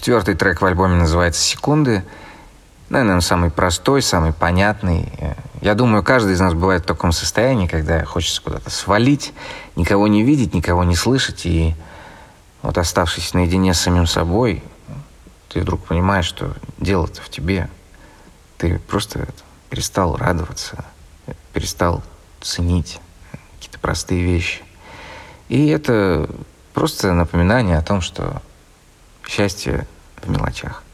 4-й трек в альбоме называется «Секунды». Наверное, он самый простой, самый понятный. Я думаю, каждый из нас бывает в таком состоянии, когда хочется куда-то свалить, никого не видеть, никого не слышать. И вот оставшись наедине с самим собой, ты вдруг понимаешь, что дело-то в тебе. Ты просто перестал радоваться, перестал ценить какие-то простые вещи. И это просто напоминание о том, что счастье в мелочах.